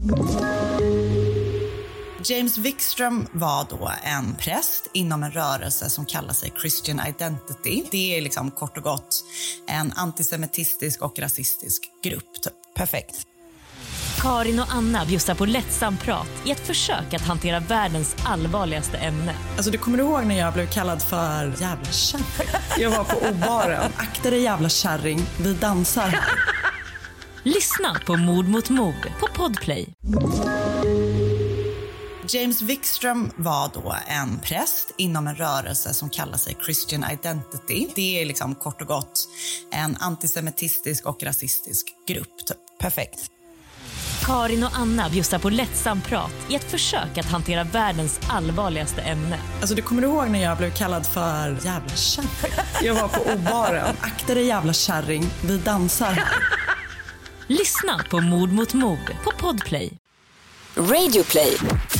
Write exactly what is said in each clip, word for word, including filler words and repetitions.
James Wikström var då en präst inom en rörelse som kallar sig Christian Identity. Det är liksom kort och gott en antisemitistisk och rasistisk grupp. Typ. Perfekt. Karin och Anna bjussar på lättsam prat i ett försök att hantera världens allvarligaste ämne. Alltså du kommer ihåg när jag blev kallad för jävla kärring? Jag var på obaren. Akta dig jävla kärring, vi dansar här. Lyssna på Mord mot mord på Podplay. James Wikström var då en präst inom en rörelse som kallar sig Christian Identity. Det är liksom kort och gott en antisemitistisk och rasistisk grupp. Typ. Perfekt. Karin och Anna bjussar på lättsam prat i ett försök att hantera världens allvarligaste ämne. Alltså du kommer ihåg när jag blev kallad för jävla kärring? Jag var på obaren. Akta dig jävla kärring, vi dansar här. Lyssna på Mord mot mord på Podplay. Radioplay.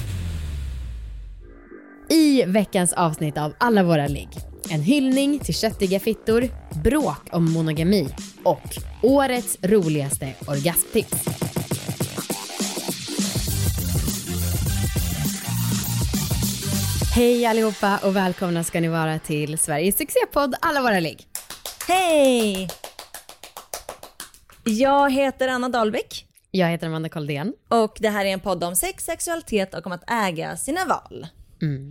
I veckans avsnitt av Alla våra ligg. En hyllning till köttiga fittor, bråk om monogami och årets roligaste orgasmtips. Hej allihopa och välkomna ska ni vara till Sveriges succépodd Alla våra ligg. Hej! Jag heter Anna Dahlbäck. Jag heter Amanda Koldén. Och det här är en podd om sex, sexualitet och om att äga sina val. Mm.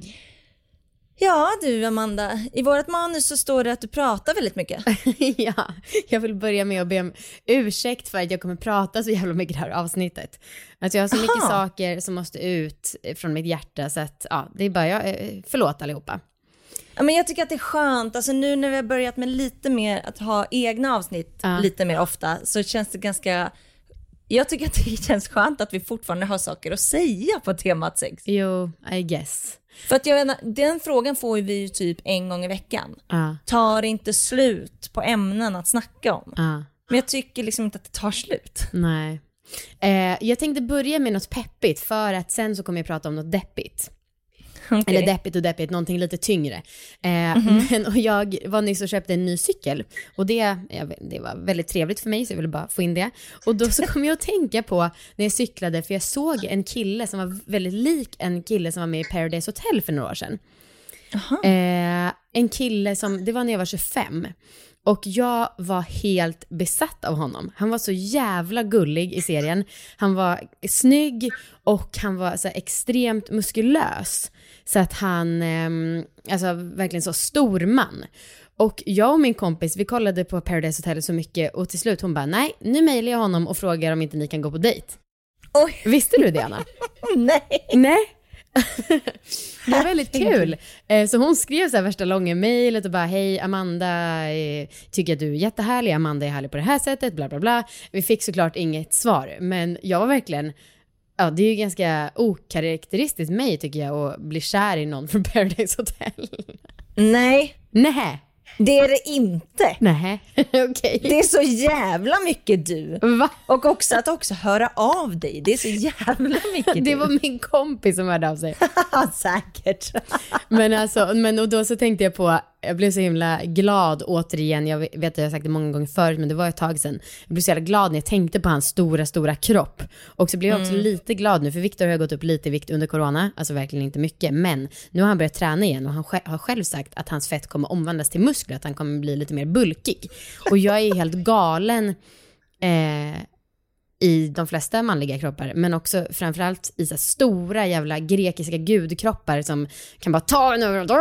Ja du Amanda, i vårt manus så står det att du pratar väldigt mycket. Ja, jag vill börja med att be om ursäkt för att jag kommer prata så jävla mycket i det här avsnittet. Alltså jag har så Aha. mycket saker som måste ut från mitt hjärta så att ja, det är bara jag, förlåt allihopa. Ja, men jag tycker att det är skönt, alltså nu när vi har börjat med lite mer att ha egna avsnitt ja. lite mer ofta så känns det ganska... Jag tycker att det känns skönt att vi fortfarande har saker att säga på temat sex. Jo, I guess. För att jag, den frågan får vi ju typ en gång i veckan. Ja. Tar inte slut på ämnen att snacka om. Ja. Men jag tycker liksom inte att det tar slut. Nej. Eh, jag tänkte börja med något peppigt för att sen så kommer jag prata om något deppigt. Okay. Eller deppigt och deppigt, någonting lite tyngre. Eh, mm-hmm. men, och jag var nyss och köpte en ny cykel. Och det, jag, det var väldigt trevligt för mig så jag ville bara få in det. Och då så kom jag att tänka på när jag cyklade, för jag såg en kille som var väldigt lik en kille som var med i Paradise Hotel för några år sedan. Eh, en kille som, det var när jag var tjugofem. Och jag var helt besatt av honom. Han var så jävla gullig i serien. Han var snygg och han var så extremt muskulös. Så att han, eh, alltså verkligen så stor man. Och jag och min kompis, vi kollade på Paradise Hotel så mycket. Och till slut hon bara, nej, nu mejlar jag honom och frågar om inte ni kan gå på dejt. Oj. Visste du det, Anna? Nej. Nej. Det var väldigt kul. Så hon skrev så här värsta långa mejlet och bara, hej Amanda, tycker att du är jättehärlig, Amanda är härlig på det här sättet, bla bla bla. Vi fick såklart inget svar, men jag var verkligen, ja det är ju ganska okaraktäristiskt mig tycker jag att bli kär i någon från Paradise Hotel. Nej. Nej. Det är det inte. Nej, okej. Okay. Det är så jävla mycket du. Va? Och också att också höra av dig. Det är så jävla mycket du. Det var min kompis som hörde av sig. Säkert. Men alltså, men och då så tänkte jag på, jag blev så himla glad återigen. Jag vet att jag har sagt det många gånger förut, men det var ett tag sedan. Jag blev så jävla glad när jag tänkte på hans stora, stora kropp. Och så blev jag också mm. lite glad nu, för Victor har gått upp lite i vikt under corona. Alltså verkligen inte mycket, men nu har han börjat träna igen och han har själv sagt att hans fett kommer omvandlas till muskler, att han kommer bli lite mer bulkig. Och jag är helt galen eh, i de flesta manliga kroppar, men också framförallt i så stora jävla grekiska gudkroppar som kan bara ta en över.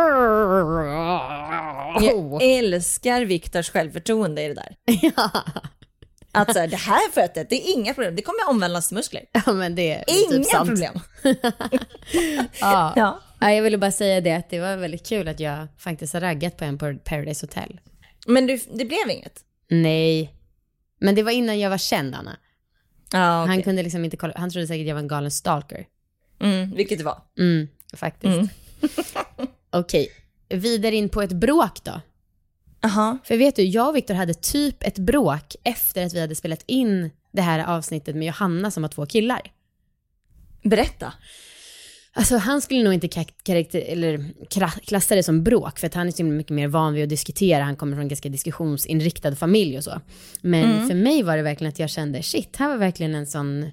Jag älskar Viktors självförtroende i det där. Ja. Att så här, det här fötet, det är inga problem. Det kommer omvandlas till muskler. Ja, men det är inga typ sant. problem. Ja. Ja. Ja, jag ville bara säga det, att det var väldigt kul att jag faktiskt har raggat på en på Paradise Hotel. Men du, det blev inget? Nej. Men det var innan jag var känd, Anna. Ah, okay. Han kunde liksom inte kolla, han trodde säkert att jag var en galen stalker. Mm, vilket det var. Mm, faktiskt. Mm. Okej, vidare in på ett bråk då. Aha. För vet du, jag och Victor hade typ ett bråk efter att vi hade spelat in det här avsnittet med Johanna som har två killar. Berätta. Alltså han skulle nog inte karaktär, eller klassa det som bråk, för att han är så mycket mer van vid att diskutera. Han kommer från en ganska diskussionsinriktad familj och så. Men mm. för mig var det verkligen att jag kände, shit, här var verkligen en sån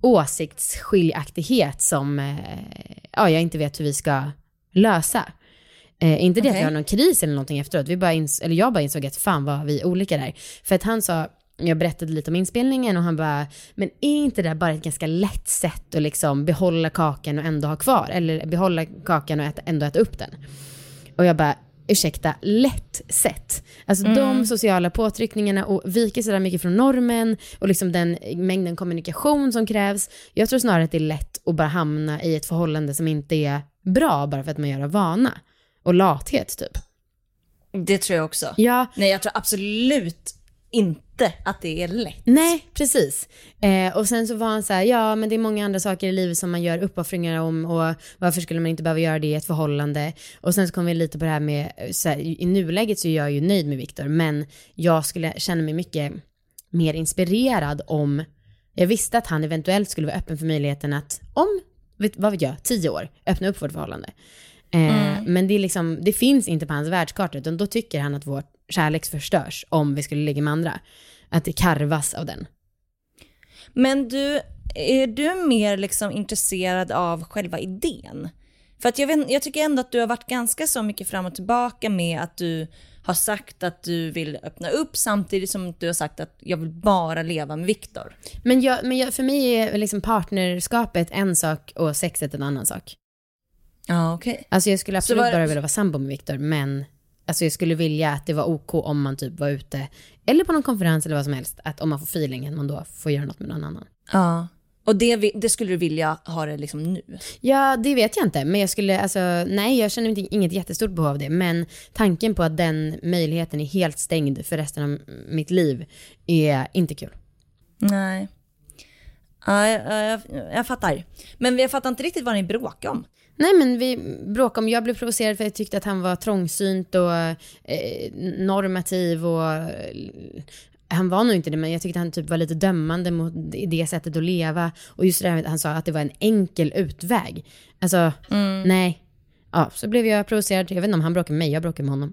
åsiktsskiljaktighet som eh, ja, jag inte vet hur vi ska lösa. Eh, inte det okay. att vi har någon kris eller någonting efteråt. Vi bara ins- eller jag bara insåg att fan vad vi olika där. För att han sa, jag berättade lite om inspelningen och han bara, men är inte det bara ett ganska lätt sätt att liksom behålla kakan och ändå ha kvar? Eller behålla kakan och äta, ändå äta upp den? Och jag bara, ursäkta, lätt sätt. Alltså mm. de sociala påtryckningarna och viker så där mycket från normen och liksom den mängden kommunikation som krävs. Jag tror snarare att det är lätt att bara hamna i ett förhållande som inte är bra bara för att man gör av vana. Och lathet typ. Det tror jag också. Ja. Nej, jag tror absolut inte att det är lätt. Nej, precis. Eh, och sen så var han så här, ja men det är många andra saker i livet som man gör uppoffringar om och varför skulle man inte behöva göra det i ett förhållande? Och sen så kom vi lite på det här med, så här, i nuläget så är jag ju nöjd med Viktor, men jag skulle känna mig mycket mer inspirerad om jag visste att han eventuellt skulle vara öppen för möjligheten att om, vet, vad vet jag, tio år öppna upp vårt förhållande. Eh, mm. Men det, är liksom, det finns inte på hans världskarta, utan då tycker han att vårt kärlek förstörs om vi skulle ligga med andra. Att det karvas av den. Men du, är du mer liksom intresserad av själva idén? För att jag, vet, jag tycker ändå att du har varit ganska så mycket fram och tillbaka med att du har sagt att du vill öppna upp samtidigt som du har sagt att jag vill bara leva med Viktor. Men, jag, men jag, för mig är liksom partnerskapet en sak och sexet en annan sak. Ja, okej. Okay. Alltså jag skulle absolut var... bara vilja vara sambo med Viktor, men alltså jag skulle vilja att det var OK om man typ var ute eller på någon konferens eller vad som helst, att om man får feelingen man då får göra något med någon annan. Ja. Och det, det skulle du vilja ha det liksom nu? Ja, det vet jag inte, men jag skulle alltså nej, jag känner inte, inget jättestort behov av det, men tanken på att den möjligheten är helt stängd för resten av mitt liv är inte kul. Nej. Ja, jag, jag, jag fattar. Men jag fattar inte riktigt vad ni bråkar om. Nej, men vi bråkade om, jag blev provocerad för jag tyckte att han var trångsynt och eh, normativ och eh, han var nog inte det, men jag tyckte han typ var lite dömande mot det sättet att leva. Och just det där, han sa att det var en enkel utväg. Alltså, mm. nej. Ja, så blev jag provocerad. Jag vet inte om han bråkade med mig, jag bråkade med honom.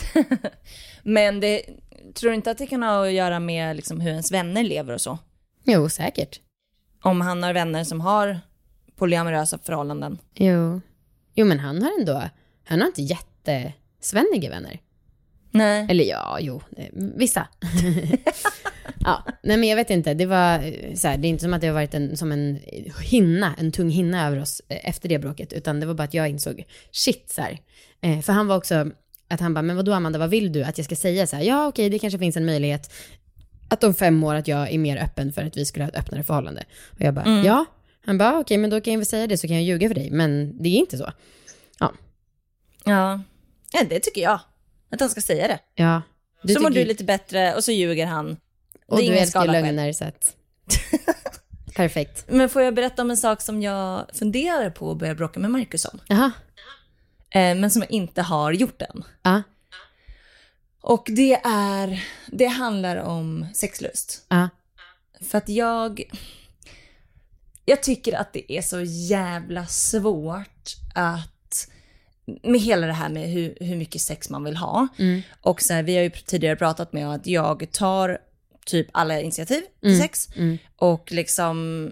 Men det, tror du inte att det kan ha att göra med liksom hur ens vänner lever och så? Jo, säkert. Om han har vänner som har polyamorösa förhållanden. Jo. Jo, men han har ändå, han har inte jättesvänniga vänner. Nej. Eller ja, jo, vissa. Ja, nej men jag vet inte, det var så här, det är inte som att det har varit en, som en hinna, en tung hinna över oss efter det bråket, utan det var bara att jag insåg, shit så här. Eh, för han var också, att han bara, men vadå Amanda, vad vill du att jag ska säga så här? Ja, okej, det kanske finns en möjlighet att om fem år att jag är mer öppen för att vi skulle ha ett öppnare förhållande. Och jag bara, mm. ja. Han bara, okej, men då kan jag väl säga det så kan jag ljuga för dig, men det är inte så. Ja. Ja, ja det tycker jag. Att han ska säga det. Ja. Du så mår du lite bättre och så ljuger han. Och du älskar lögner så att... Perfekt. Men får jag berätta om en sak som jag funderar på att börja bråka med Marcus om? Jaha. Eh, men som jag inte har gjort än. Ja. Och det är... Det handlar om sexlust. Ja. För att jag... Jag tycker att det är så jävla svårt att... Med hela det här med hur, hur mycket sex man vill ha. Mm. Och så här, vi har ju tidigare pratat med att jag tar typ alla initiativ till mm. sex. Mm. Och liksom...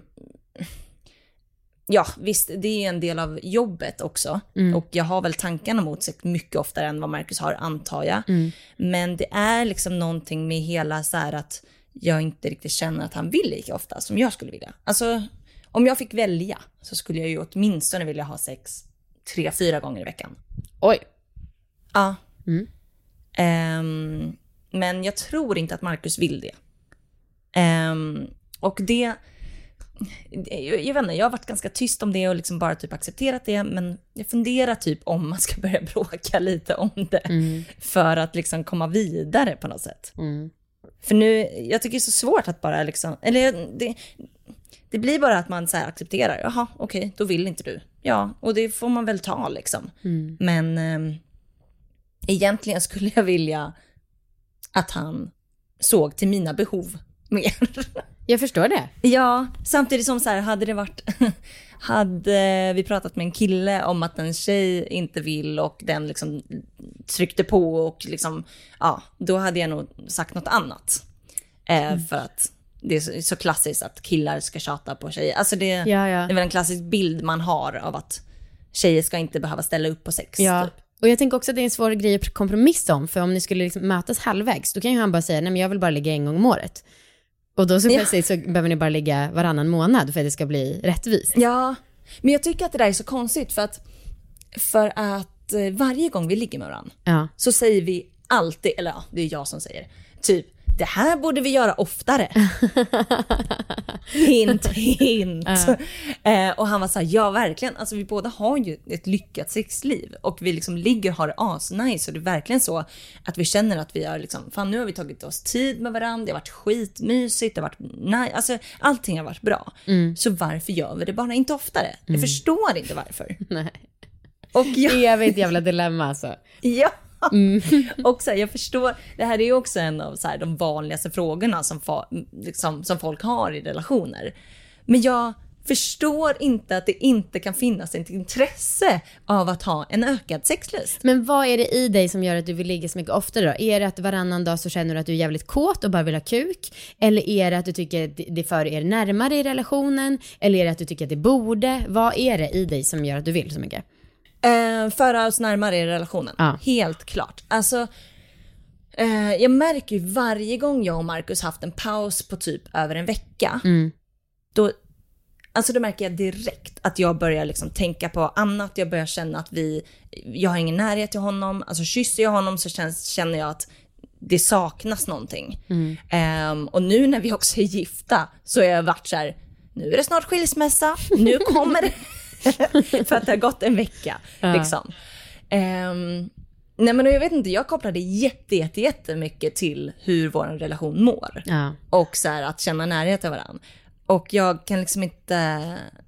Ja, visst, det är en del av jobbet också. Mm. Och jag har väl tankarna mot sex mycket oftare än vad Marcus har, antar jag. Mm. Men det är liksom någonting med hela så här att jag inte riktigt känner att han vill lika ofta som jag skulle vilja. Alltså, om jag fick välja så skulle jag ju åtminstone vilja ha sex tre, fyra gånger i veckan. Oj. Ja. Mm. Um, men jag tror inte att Marcus vill det. Um, och det... Jag, jag vet inte, jag har varit ganska tyst om det och liksom bara typ accepterat det. Men jag funderar typ om man ska börja bråka lite om det. Mm. För att liksom komma vidare på något sätt. Mm. För nu, jag tycker det är så svårt att bara liksom... Eller det... Det blir bara att man så här accepterar. Jaha, okej, okay, då vill inte du. Ja, och det får man väl ta liksom. Mm. Men eh, egentligen skulle jag vilja att han såg till mina behov mer. Jag förstår det. Ja, samtidigt som så här, hade det varit... hade vi pratat med en kille om att en tjej inte vill och den liksom tryckte på och liksom... Ja, då hade jag nog sagt något annat. Eh, mm. För att... det är så, så klassiskt att killar ska tjata på tjejer. Alltså det, Ja, ja. det är väl en klassisk bild man har av att tjejer ska inte behöva ställa upp på sex. Ja. Typ. Och jag tänker också att det är en svår grej att kompromissa om. För om ni skulle liksom mötas halvvägs, då kan ju han bara säga, nej men jag vill bara ligga en gång om året. Och då så Ja. plötsligt så behöver ni bara ligga varannan månad för att det ska bli rättvist. Ja, men jag tycker att det där är så konstigt för att, för att eh, varje gång vi ligger med varandra Ja. så säger vi alltid, eller ja, det är jag som säger, typ, det här borde vi göra oftare. hint, hint. Ja. Eh, och han var så här, ja verkligen, alltså vi båda har ju ett lyckat sexliv och vi liksom ligger och har det asnice, och det är verkligen så att vi känner att vi har liksom, fan nu har vi tagit oss tid med varandra, det har varit skitmysigt, det har varit nej, alltså allting har varit bra. Mm. Så varför gör vi det bara inte oftare? Jag förstår inte varför. Nej. Och jag, Evigt jävla dilemma alltså. ja. Mm. Och så här, jag förstår, det här är ju också en av så här, de vanligaste frågorna som, liksom, som folk har i relationer. Men jag förstår inte att det inte kan finnas ett intresse av att ha en ökad sexlust. Men vad är det i dig som gör att du vill ligga så mycket oftare då? Är det att varannan dag så känner du att du är jävligt kåt och bara vill ha kuk? Eller är det att du tycker att det för er närmare i relationen? Eller är det att du tycker att det borde? Vad är det i dig som gör att du vill så mycket? Eh, föra oss närmare i relationen. Ja. Helt klart. Alltså, eh, jag märker ju varje gång jag och Marcus haft en paus på typ över en vecka. Mm. Då, alltså då märker jag direkt att jag börjar liksom tänka på annat. Jag börjar känna att vi, jag har ingen närhet till honom. Alltså kysser jag honom så känns, känner jag att det saknas någonting. Mm. Eh, och nu när vi också är gifta så har jag varit så här, nu är det snart skilsmässa. Nu kommer det. För att det har gått en vecka. Ja. Liksom. Um, nej men jag vet inte, jag kopplade jätte, jätte, jättemycket till hur vår relation mår. Ja. Och så här, att känna närhet till varandra. Och jag kan liksom inte...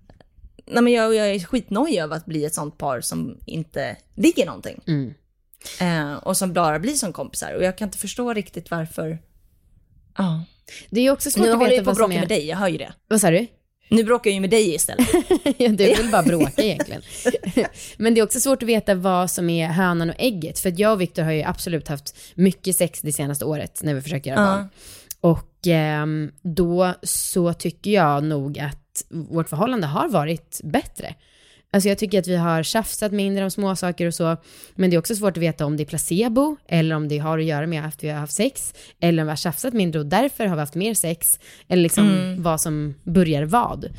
Nej men jag, jag är skitnöjd över att bli ett sånt par som inte ligger någonting. Mm. Uh, och som bara blir som kompisar. Och jag kan inte förstå riktigt varför... Ja. Uh. Det är också svårt nu att veta jag på vad som är... med dig, jag hör ju det. Vad sa du? Nu bråkar jag ju med dig istället. Ja, du vill bara bråka egentligen. Men det är också svårt att veta vad som är hönan och ägget. För att jag och Victor har ju absolut haft mycket sex det senaste året när vi försöker göra barn. Uh. Och eh, då så tycker jag nog att vårt förhållande har varit bättre. Alltså jag tycker att vi har tjafsat mindre om små saker och så. Men det är också svårt att veta om det är placebo. Eller om det har att göra med att vi har haft sex. Eller om vi har tjafsat mindre och därför har vi haft mer sex. Eller liksom mm. vad som börjar vad.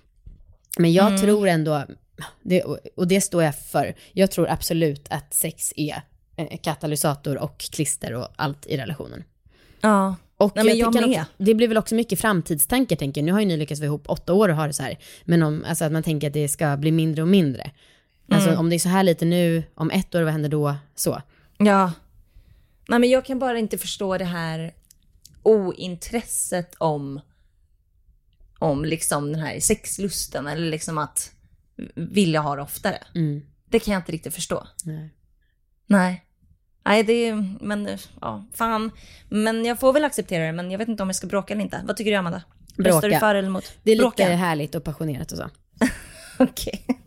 Men jag mm. tror ändå, det, och det står jag för. Jag tror absolut att sex är katalysator och klister och allt i relationen. Ja. Och Nej, men jag jag också, det blir väl också mycket framtidstankar, tänker jag. Nu har ju ni lyckats vara ihop åtta år och ha det så här. Men om, alltså att man tänker att det ska bli mindre och mindre. Alltså mm. om det är så här lite nu, om ett år, vad händer då? Så. Ja. Nej, men jag kan bara inte förstå det här ointresset om om liksom den här sexlusten. Eller liksom att vilja ha det oftare. Mm. Det kan jag inte riktigt förstå. Nej. Nej. Nej, det är, men ja, fan. Men jag får väl acceptera det, men jag vet inte om jag ska bråka eller inte. Vad tycker du, Amanda? Röstar du för eller emot? Det är lite bråka. Härligt och passionerat och så. Okej. Okay.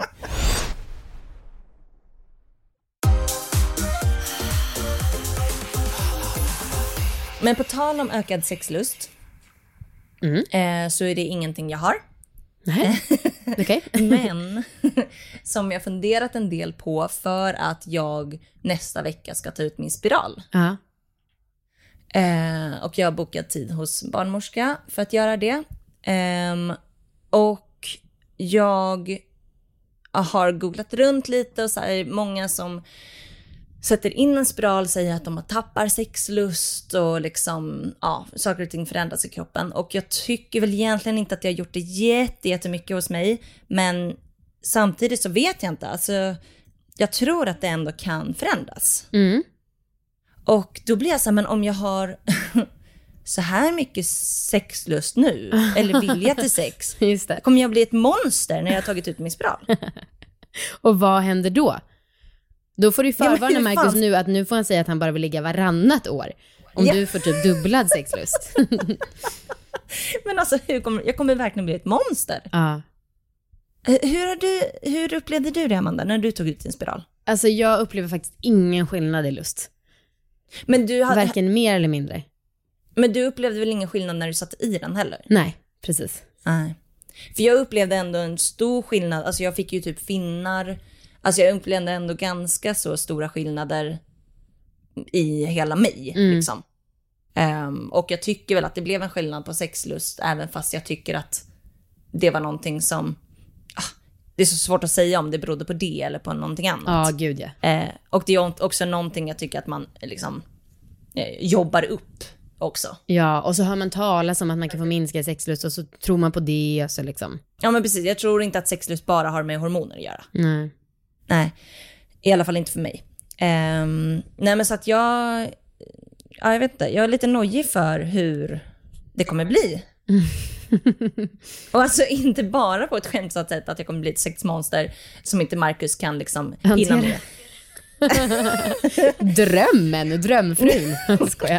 Men på tal om ökad sexlust mm. eh, så är det ingenting jag har. Nej, okej. Okay. Men som jag funderat en del på för att jag nästa vecka ska ta ut min spiral. Uh-huh. Eh, och jag har bokat tid hos barnmorska för att göra det. Eh, och jag har googlat runt lite och så här, många som sätter in en spiral säger att de har tappar sexlust och liksom, ja, saker och ting förändras i kroppen. Och jag tycker väl egentligen inte att jag har gjort det jätte, jättemycket hos mig. Men samtidigt så vet jag inte. Alltså, jag tror att det ändå kan förändras. Mm. Och då blir jag så här, men om jag har så här mycket sexlust nu, eller vilja till sex, just det. Kommer jag bli ett monster när jag har tagit ut min spiral? Och vad händer då? Då får du förvarna ja, Marcus fan. nu att nu får han säga att han bara vill ligga varannat år. Om ja. du får typ dubblad sexlust. Men alltså, hur kommer, jag kommer verkligen bli ett monster. Ja. Hur, har du, hur upplevde du det, Amanda, när du tog ut din spiral? Alltså jag upplever faktiskt ingen skillnad i lust. Men du hade... Varken mer eller mindre. Men du upplevde väl ingen skillnad när du satt i den heller? Nej, precis. Nej. För jag upplevde ändå en stor skillnad. Alltså jag fick ju typ finnar. Alltså jag upplevde ändå ganska så stora skillnader i hela mig. Mm. Liksom. Um, och jag tycker väl att det blev en skillnad på sexlust. Även fast jag tycker att det var någonting som... Ah, det är så svårt att säga om det berodde på det eller på någonting annat. Ja, oh, gud ja. Uh, och det är också någonting jag tycker att man liksom uh, jobbar upp också. Ja, och så hör man talas om att man kan få minska sexlust och så tror man på det och så liksom. Ja, men precis. Jag tror inte att sexlust bara har med hormoner att göra. Nej. Nej, i alla fall inte för mig. Um, nej, men så att jag... Ja, jag vet inte. Jag är lite nojig för hur det kommer bli. Och alltså inte bara på ett skämtsamt sätt att jag kommer bli ett sexmonster som inte Marcus kan liksom hinna med. Drömmen, drömfrun. Skojar.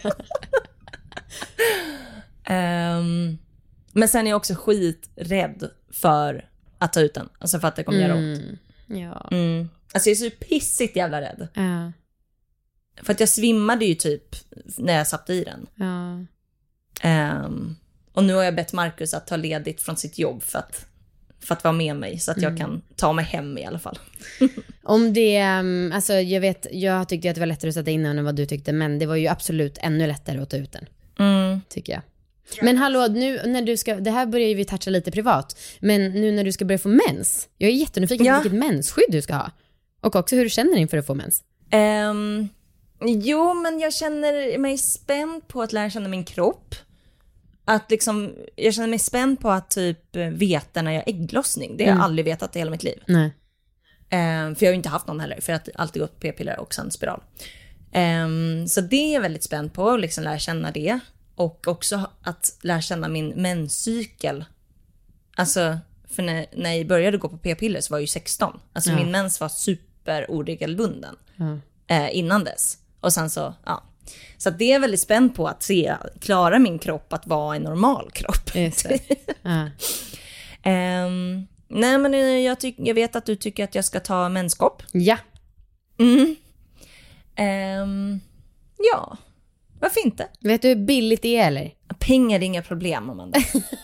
um, men sen är jag också skiträdd för att ta ut den. Alltså för att det kommer mm. göra ont. Ja. Mm. Alltså jag är så pissigt jävla rädd. Ja. För att jag svimmade ju typ när jag satt i den. Ja. Um, och nu har jag bett Marcus att ta ledigt från sitt jobb för att, för att vara med mig. Så att jag mm. kan ta mig hem i alla fall. Om det, alltså jag vet, jag tyckte att det var lättare att sätta in än vad du tyckte. Men det var ju absolut ännu lättare att ta ut den. Mm. Tycker jag. Men hallå, nu när du ska, det här börjar ju vi toucha lite privat. Men nu när du ska börja få mens. Jag är jättenyfiken ja. på vilket mensskydd du ska ha. Och också hur du känner inför att få mens. Um, jo, men jag känner mig spänd på att lära känna min kropp. Att liksom, jag känner mig spänd på att typ veta när jag har ägglossning. Det har mm. jag aldrig vetat i hela mitt liv. Nej. Um, för jag har ju inte haft någon heller. För jag har alltid gått på p-piller och sen spiral. Um, så det är jag väldigt spänd på. Att liksom lära känna det. Och också att lära känna min menscykel. Alltså, för när, när jag började gå på p-piller så var jag ju sexton. Alltså ja. Min mens var super oregelbunden mm. eh, innan dess. Och sen så, ja. Så att det är väldigt spänd på att se, klara min kropp att vara en normal kropp. Just det. Ja. um, nej men jag, tyck, jag vet att du tycker att jag ska ta menskopp. Ja. Mm. Um, ja. Varför inte? Vet du hur billigt det är eller? Pengar är inga problem, Amanda.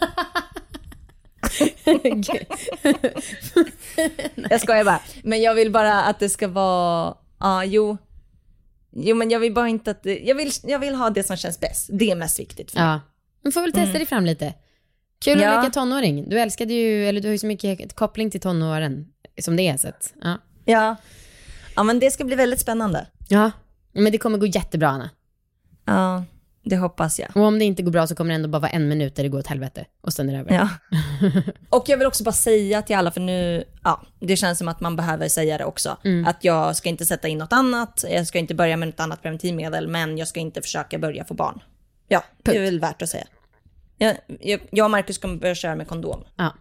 Jag skojar bara. Men jag vill bara att det ska vara... Ja, ah, jo. Jo, men jag vill bara inte att... Det, jag, vill, jag vill ha det som känns bäst. Det är mest viktigt för mig. Ja. Man får väl testa mm. dig fram lite. Kul ja. att leka tonåring. Du älskade ju... Eller du har ju så mycket koppling till tonåren som det är. Så att, ja. ja. Ja, men det ska bli väldigt spännande. Ja. Men det kommer gå jättebra, Anna. Ja, det hoppas jag. Och om det inte går bra så kommer det ändå bara vara en minut där det går åt helvete. Och sen är det över. Ja. Och jag vill också bara säga till alla, för nu, ja, det känns som att man behöver säga det också. Mm. Att jag ska inte sätta in något annat. Jag ska inte börja med något annat preventivmedel. Men jag ska inte försöka börja få barn. Ja, Punkt. Det är väl värt att säga. Jag, jag, jag och Marcus kommer börja köra med kondom. Ja.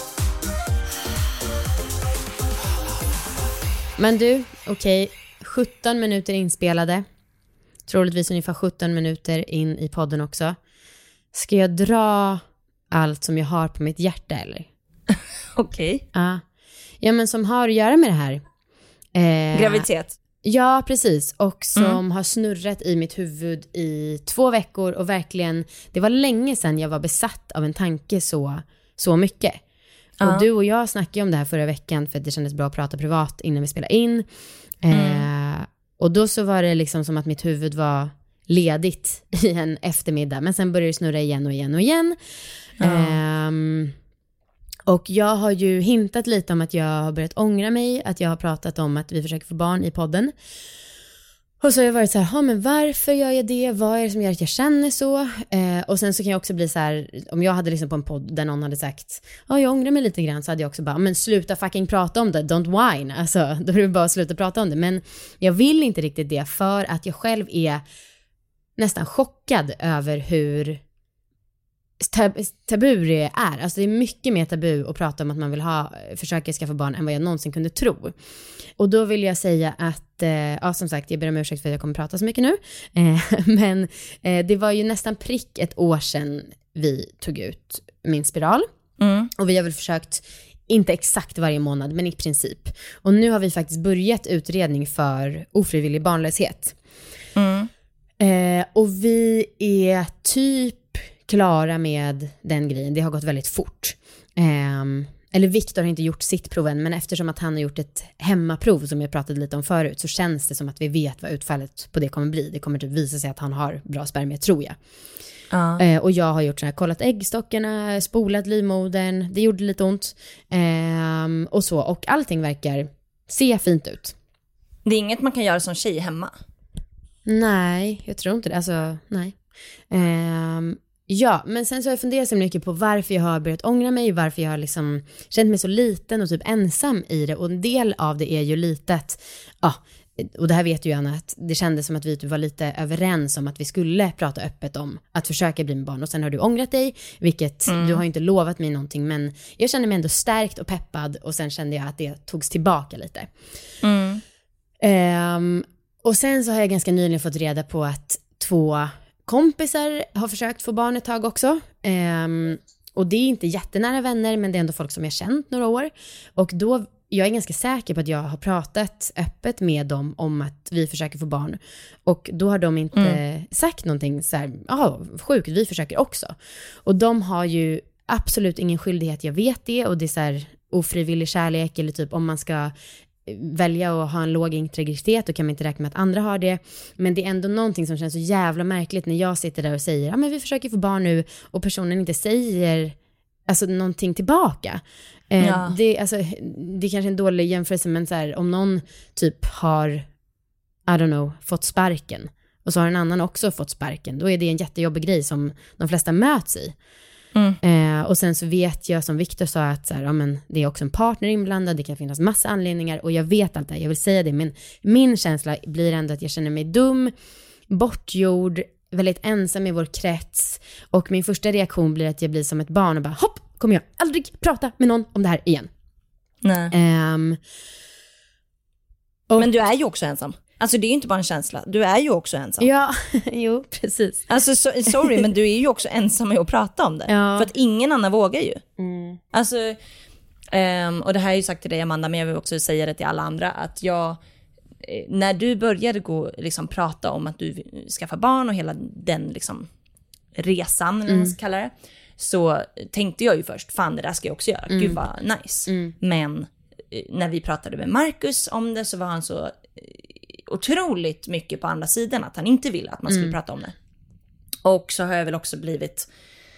Men du, okej. Okay, sjutton minuter inspelade. Troligtvis ungefär sjutton minuter in i podden också. Ska jag dra allt som jag har på mitt hjärta eller? Okej. Okay. Ja. Ja, men som har att göra med det här. Eh, Graviditet. Ja, precis. Och som mm. har snurrat i mitt huvud i två veckor. Och verkligen, det var länge sedan jag var besatt av en tanke så, så mycket. Och uh. du och jag snackade om det här förra veckan för att det kändes bra att prata privat innan vi spelade in. Mm. Eh, och då så var det liksom som att mitt huvud var ledigt i en eftermiddag. Men sen började det snurra igen och igen och igen. Uh. Eh, och jag har ju hintat lite om att jag har börjat ångra mig. Att jag har pratat om att vi försöker få barn i podden. Och så har jag varit så här, men varför gör jag det? Vad är det som gör att jag känner så? Eh, och sen så kan jag också bli så här, om jag hade liksom på en podd där någon hade sagt, ja jag ångrar mig lite grann, så hade jag också bara, men sluta fucking prata om det, don't whine. Alltså, då är det bara att sluta prata om det. Men jag vill inte riktigt det för att jag själv är nästan chockad över hur tab- tabu det är. Alltså det är mycket mer tabu att prata om att man vill ha, försöka skaffa barn än vad jag någonsin kunde tro. Och då vill jag säga att, eh, ja som sagt, jag ber om ursäkt för att jag kommer prata så mycket nu. Eh, men eh, det var ju nästan prick ett år sedan vi tog ut min spiral. Mm. Och vi har väl försökt, inte exakt varje månad, men i princip. Och nu har vi faktiskt börjat utredning för ofrivillig barnlöshet. Mm. Eh, och vi är typ klara med den grejen. Det har gått väldigt fort. Eh, eller Victor har inte gjort sitt prov än, men eftersom att han har gjort ett hemmaprov som jag pratade lite om förut, så känns det som att vi vet vad utfallet på det kommer bli. Det kommer typ visa sig att han har bra spermier, tror jag. Uh. Eh, och jag har gjort så här, kollat äggstockarna, spolat livmodern, det gjorde lite ont. Eh, och så, och allting verkar se fint ut. Det är inget man kan göra som tjej hemma? Nej, jag tror inte det. Alltså, nej. Eh, ja, men sen så har jag funderat så mycket på varför jag har börjat ångra mig, varför jag har liksom känt mig så liten och typ ensam i det. Och en del av det är ju litet, ja, och det här vet ju Anna, att det kändes som att vi typ var lite överens om att vi skulle prata öppet om att försöka bli med barn. Och sen har du ångrat dig, vilket mm. du har ju inte lovat mig någonting, men jag kände mig ändå stärkt och peppad, och sen kände jag att det togs tillbaka lite. Mm. Um, och sen så har jag ganska nyligen fått reda på att två kompisar har försökt få barn ett tag också. Um, och det är inte jättenära vänner, men det är ändå folk som jag känt några år. Och då, jag är ganska säker på att jag har pratat öppet med dem om att vi försöker få barn. Och då har de inte mm. sagt någonting så här, ja, sjukt, vi försöker också. Och de har ju absolut ingen skyldighet, jag vet det. Och det är så här ofrivillig kärlek, eller typ om man ska välja att ha en låg integritet, då kan man inte räkna med att andra har det. Men det är ändå någonting som känns så jävla märkligt när jag sitter där och säger, ja men vi försöker få barn nu, och personen inte säger alltså någonting tillbaka. Eh, ja. det, alltså, det är kanske en dålig jämförelse, men så här, om någon typ har, I don't know, fått sparken, och så har en annan också fått sparken, då är det en jättejobbig grej som de flesta möts i. Mm. Eh, och sen så vet jag, som Victor sa, att så här, ja, men det är också en partner inblandad, det kan finnas massa anledningar, och jag vet allt det här, jag vill säga det, men min känsla blir ändå att jag känner mig dum, bortgjord, väldigt ensam i vår krets, och min första reaktion blir att jag blir som ett barn och bara, hopp, kommer jag aldrig prata med någon om det här igen. Nej. Um, och, men du är ju också ensam. Alltså det är ju inte bara en känsla, du är ju också ensam. Ja, jo, precis. Alltså so, sorry, men du är ju också ensam med att prata om det. Ja. För att ingen annan vågar ju. Mm. Alltså, um, och det här är ju sagt till dig Amanda, men jag vill också säga det till alla andra, att jag, när du började gå, liksom, prata om att du skaffar barn och hela den liksom, resan, eller vad man ska kalla det, så tänkte jag ju först, fan det där ska jag också göra, mm. gud vad nice. Mm. Men när vi pratade med Marcus om det, så var han så otroligt mycket på andra sidan, att han inte ville att man skulle mm. prata om det. Och så har jag väl också blivit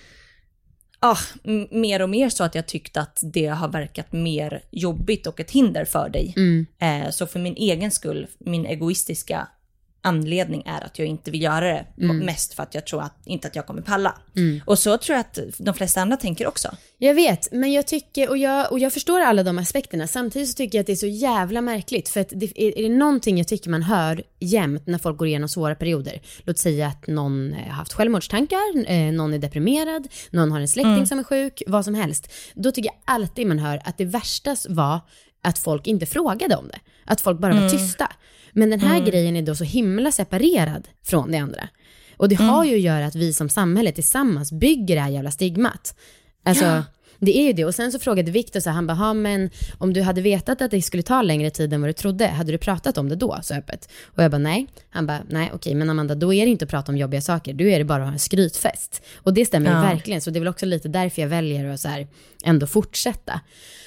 ah, m- mer och mer så att jag tyckte att det har verkat mer jobbigt och ett hinder för dig. Mm. Eh, så för min egen skull, min egoistiska anledning är att jag inte vill göra det, mm. mest för att jag tror att, inte att jag kommer palla. Mm. Och så tror jag att de flesta andra tänker också. Jag vet, men jag tycker, och jag, och jag förstår alla de aspekterna. Samtidigt så tycker jag att det är så jävla märkligt. För att det, är, är det någonting jag tycker man hör jämt när folk går igenom svåra perioder, låt säga att någon har haft självmordstankar, eh, någon är deprimerad, någon har en släkting mm. som är sjuk, vad som helst. Då tycker jag alltid man hör att det värsta var att folk inte frågade om det. Att folk bara var mm. tysta. Men den här mm. grejen är då så himla separerad från det andra. Och det mm. har ju att göra att vi som samhälle tillsammans bygger det här jävla stigmat. Alltså, ja. Det är ju det. Och sen så frågade Victor så här, han bara, men om du hade vetat att det skulle ta längre tid än vad du trodde, hade du pratat om det då så öppet? Och jag bara, nej. Han bara, nej okej, men Amanda, då är det inte att prata om jobbiga saker. Du är det bara att ha en skrytfest. Och det stämmer ja. ju verkligen. Så det är väl också lite därför jag väljer att så här, ändå fortsätta.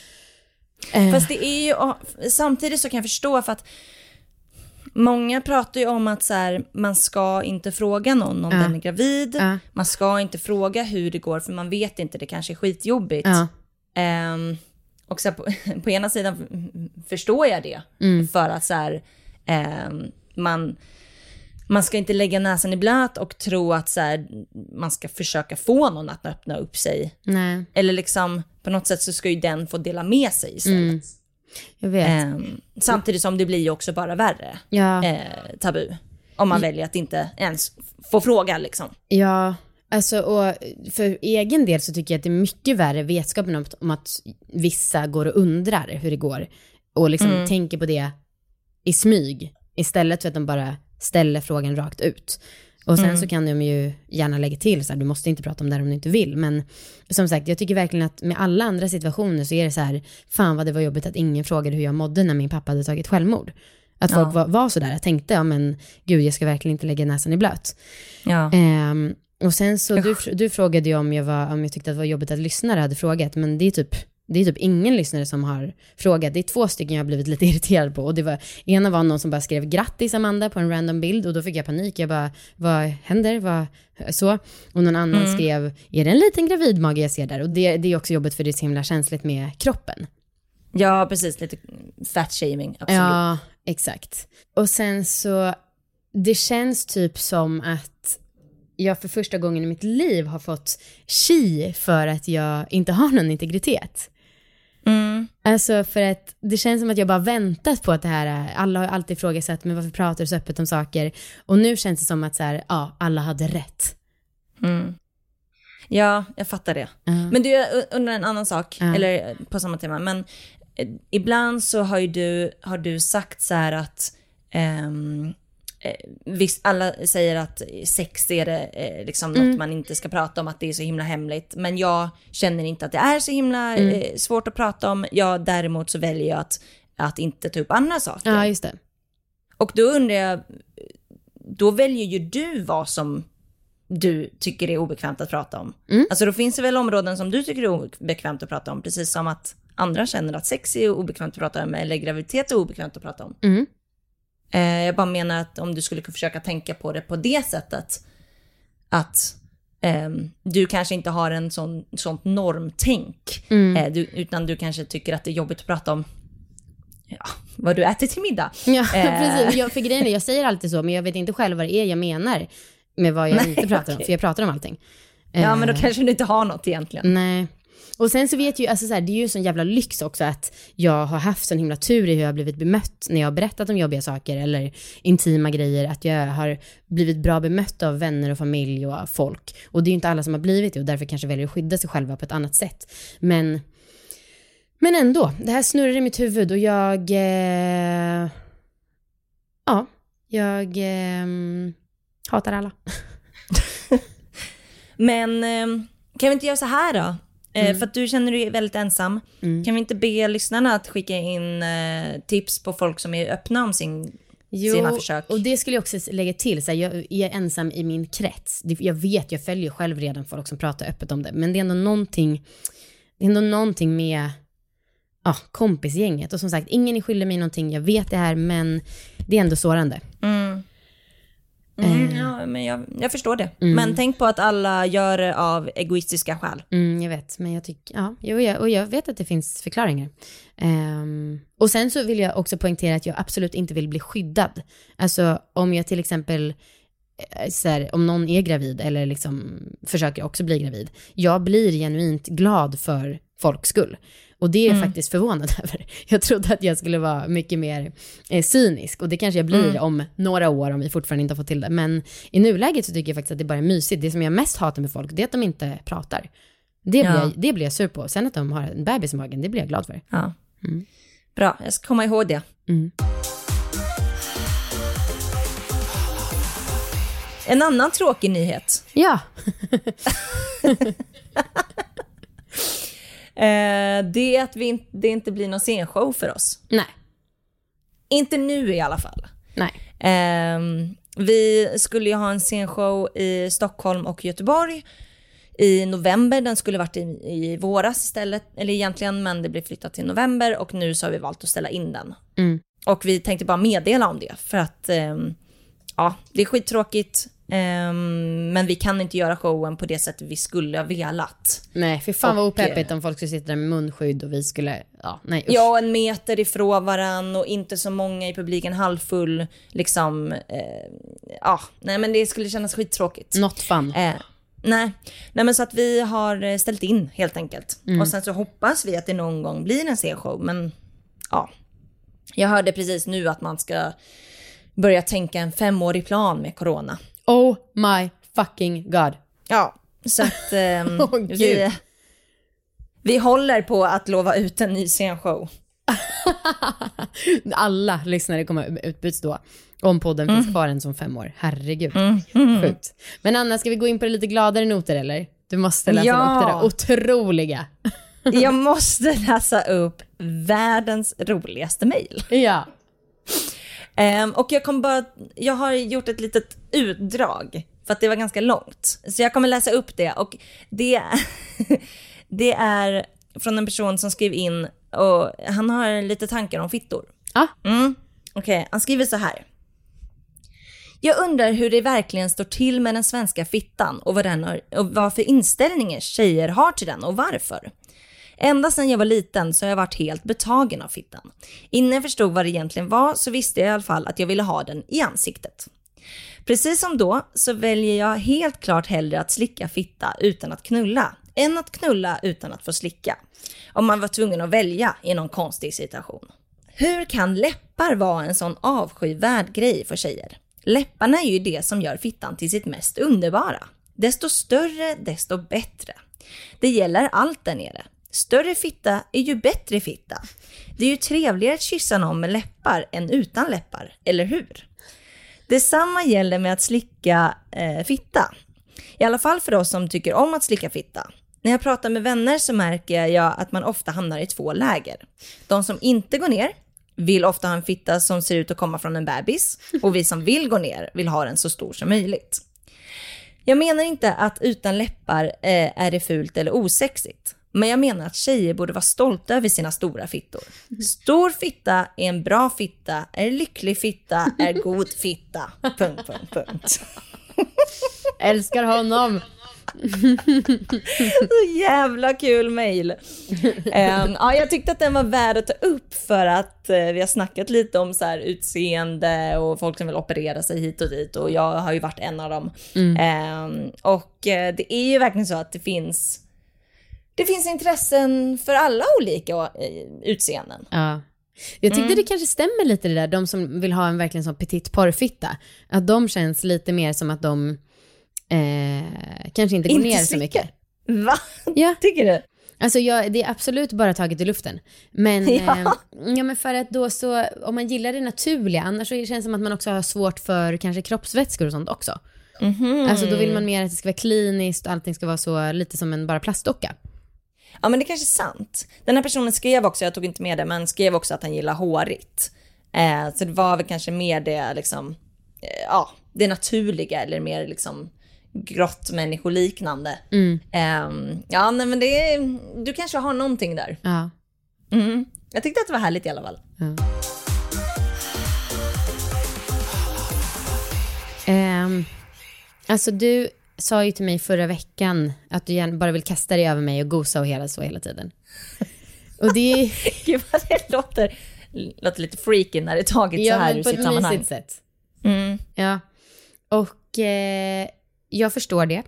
Fast det är ju, samtidigt så kan jag förstå, för att många pratar ju om att så här, man ska inte fråga någon om uh. den är gravid. Uh. Man ska inte fråga hur det går, för man vet inte, det kanske är skitjobbigt. Uh. Um, och så på, på ena sidan förstår jag det. Mm. För att så här, um, man, man ska inte lägga näsan i blöt och tro att så här, man ska försöka få någon att öppna upp sig. Nej. Eller liksom, på något sätt så ska ju den få dela med sig istället. Mm. Jag vet. Um, samtidigt som det blir ju också bara värre ja. eh, tabu. Om man väljer att inte ens få fråga liksom. Ja, alltså, och för egen del så tycker jag att det är mycket värre vetskapen om, om att vissa går och undrar hur det går. Och liksom mm. tänker på det i smyg. Istället för att de bara ställer frågan rakt ut. Och sen mm. så kan de ju gärna lägga till så här, du måste inte prata om det här om du inte vill. Men som sagt, jag tycker verkligen att med alla andra situationer så är det så här, fan vad det var jobbigt att ingen frågade hur jag mådde när min pappa hade tagit självmord. Att folk Ja. var, var sådär. Jag tänkte, ja men gud, jag ska verkligen inte lägga näsan i blöt. Ja. Um, och sen så, du, du frågade ju om jag, var, om jag tyckte att det var jobbigt att lyssnare hade frågat. Men det är typ, det är typ ingen lyssnare som har frågat. Det är två stycken jag har blivit lite irriterad på. Och det var, ena var någon som bara skrev grattis Amanda på en random bild. Och då fick jag panik. Jag bara, vad händer? Vad, så. Och någon annan mm. skrev, är det en liten gravidmage jag ser där? Och det, det är också jobbigt för det är så himla känsligt med kroppen. Ja, precis. Lite fat shaming, absolut. Ja, exakt. Och sen så, det känns typ som att jag för första gången i mitt liv har fått chi för att jag inte har någon integritet. Mm. Alltså för att det känns som att jag bara väntat på att det här, alla har alltid ifrågasatt, men varför pratar du så öppet om saker? Och nu känns det som att så här, ja, alla hade rätt. Mm. Ja, jag fattar det. Uh. Men du, undrar en annan sak, uh. eller på samma tema, men eh, ibland så har ju du, har du sagt så här att ehm, eh, visst, alla säger att sex är det eh, liksom mm. något man inte ska prata om, att det är så himla hemligt, men jag känner inte att det är så himla mm. eh, svårt att prata om. Jag däremot så väljer jag att, att inte ta upp andra saker. Ja, just det. Och då undrar jag, då väljer ju du vad som du tycker är obekvämt att prata om. Mm. Alltså då finns det väl områden som du tycker är obekvämt att prata om, precis som att andra känner att sex är obekvämt att prata om, eller graviditet är obekvämt att prata om. Mm. Eh, jag bara menar att om du skulle försöka tänka på det på det sättet, att eh, du kanske inte har en sån, sånt normtänk, Mm. eh, du, utan du kanske tycker att det är jobbigt att prata om ja, vad du äter till middag. Ja, eh. precis. Jag, för grejen är, jag säger alltid så, men jag vet inte själv vad det är jag menar med vad jag Nej, inte pratar okay. om, för jag pratar om allting. Ja, eh. men då kanske du inte har något egentligen. Nej. Och sen så vet ju, alltså så här, det är ju en sån jävla lyx också att jag har haft sån himla tur i hur jag har blivit bemött när jag har berättat om jobbiga saker eller intima grejer, att jag har blivit bra bemött av vänner och familj och folk. Och det är ju inte alla som har blivit det och därför kanske väljer att skydda sig själva på ett annat sätt. Men, men ändå, det här snurrar i mitt huvud och jag eh, ja, jag eh, hatar alla. Men eh, kan vi inte göra så här då? Mm. Eh, för att du känner dig väldigt ensam. Mm. Kan vi inte be lyssnarna att skicka in eh, tips på folk som är öppna om sin, Jo, sina försök? och det skulle jag också lägga till. Så här, jag är ensam i min krets. Jag vet, jag följer själv redan folk som pratar öppet om det. Men det är ändå någonting, det är ändå någonting med ja, kompisgänget. Och som sagt, ingen är skyldig mig någonting. Jag vet det här, men det är ändå sårande. Mm. Mm, Eh. ja, men jag, jag förstår det. Mm. Men tänk på att alla gör det av egoistiska skäl. Mm, jag vet, men jag tycker, ja, och jag, och jag vet att det finns förklaringar. Um, och sen så vill jag också poängtera att jag absolut inte vill bli skyddad. Alltså om jag till exempel, så här, om någon är gravid eller liksom försöker också bli gravid, jag blir genuint glad för folks skull. Och det är jag Mm. faktiskt förvånad över. Jag trodde att jag skulle vara mycket mer eh, cynisk. Och det kanske jag blir Mm. om några år om vi fortfarande inte har fått till det. Men i nuläget så tycker jag faktiskt att det bara är mysigt. Det som jag mest hatar med folk, det är att de inte pratar. Det blir, Ja. jag, det blir jag sur på. Sen att de har en bebis i magen, det blir jag glad för. Ja. Mm. Bra, jag ska komma ihåg det. Mm. En annan tråkig nyhet. Ja. Eh, det är att vi in, det inte blir någon scenshow för oss. Nej. Inte nu i alla fall. Nej. Eh, vi skulle ju ha en scenshow i Stockholm och Göteborg i november. Den skulle varit i, i våras istället, eller egentligen, men det blev flyttat till november och nu så har vi valt att ställa in den. Mm. Och vi tänkte bara meddela om det för att eh, ja, det är skittråkigt. Um, men vi kan inte göra showen på det sättet vi skulle ha velat. Nej, för fan vad Och, opeppigt om folk skulle sitta där med munskydd och vi skulle, ja, nej usch. Ja, en meter ifrån varann och inte så många i publiken, halvfull liksom, eh, ja, nej men det skulle kännas skittråkigt. Not fun. Eh, nej. nej, men så att vi har ställt in helt enkelt. Mm. Och sen så hoppas vi att det någon gång blir en scenshow, men ja. Jag hörde precis nu att man ska börja tänka en femårig plan med corona. Oh my fucking god. Ja, så att ehm, Åh, vi, vi håller på att lova ut en ny scenshow. Alla lyssnare kommer utbyts då. Om podden Mm. finns kvar än som fem år. Herregud. Mm. Mm. Sjukt. Men Anna, ska vi gå in på det lite gladare noter eller? Du måste läsa Ja. upp det där otroliga. Jag måste läsa upp världens roligaste mejl. Ja. Um, och jag kommer bara, jag har gjort ett litet utdrag för att det var ganska långt. Så jag kommer läsa upp det och det, det är från en person som skrev in och han har lite tankar om fittor. Ja. Mm. Okej, okay. Han skriver så här. Jag undrar hur det verkligen står till med den svenska fittan och vad, den har, och vad för inställningar tjejer har till den och varför. Ända sedan jag var liten så har jag varit helt betagen av fittan. Innan jag förstod vad det egentligen var så visste jag i alla fall att jag ville ha den i ansiktet. Precis som då så väljer jag helt klart hellre att slicka fitta utan att knulla än att knulla utan att få slicka. Om man var tvungen att välja i någon konstig situation. Hur kan läppar vara en sån avskyvärd grej för tjejer? Läpparna är ju det som gör fittan till sitt mest underbara. Desto större, desto bättre. Det gäller allt där nere. Större fitta är ju bättre fitta. Det är ju trevligare att kyssa någon med läppar än utan läppar, eller hur? Detsamma gäller med att slicka eh, fitta. I alla fall för oss som tycker om att slicka fitta. När jag pratar med vänner så märker jag att man ofta hamnar i två läger. De som inte går ner vill ofta ha en fitta som ser ut att komma från en bebis. Och vi som vill gå ner vill ha den så stor som möjligt. Jag menar inte att utan läppar eh, är det fult eller osexigt. Men jag menar att tjejer borde vara stolta över sina stora fittor. Stor fitta är en bra fitta, är lycklig fitta, är god fitta. Punkt, punkt, punkt. Älskar honom. Så jävla kul mejl. um, ja, jag tyckte att den var värd att ta upp för att uh, vi har snackat lite om så här utseende och folk som vill operera sig hit och dit och jag har ju varit en av dem. Mm. Um, och uh, det är ju verkligen så att det finns det finns intressen för alla olika uh, utseenden. Ja. Jag tyckte Mm. det kanske stämmer lite det där, de som vill ha en verkligen sån petit porrfitta, att de känns lite mer som att de Eh, kanske inte går inte ner slicka. så mycket. Va? Ja. Tycker du? Alltså jag, det är absolut bara taget i luften. Men, Ja. eh, ja, men för att då så, om man gillar det naturliga, annars så känns det som att man också har svårt för kanske kroppsvätskor och sånt också. Mm-hmm. Alltså då vill man mer att det ska vara kliniskt och allting ska vara så lite som en bara plastdocka. Ja, men det är kanske är sant. Den här personen skrev också, jag tog inte med det, men skrev också att han gillar hårigt. Eh, så det var väl kanske mer det liksom, eh, ja, det naturliga eller mer liksom grått människoliknande. Mm. Um, ja, nej, men det är, du kanske har någonting där. Ja. Mm. Jag tyckte att det var härligt i alla fall. Ja. Um, alltså du sa ju till mig förra veckan att du gärna bara vill kasta dig över mig och gosa och hela så hela tiden. Och det Gud vad det låter, låter lite freaky när det är taget ja, så här men ur på sitt ett sammanhang. mysigt sätt. Mm. Ja. Och eh, jag förstår det.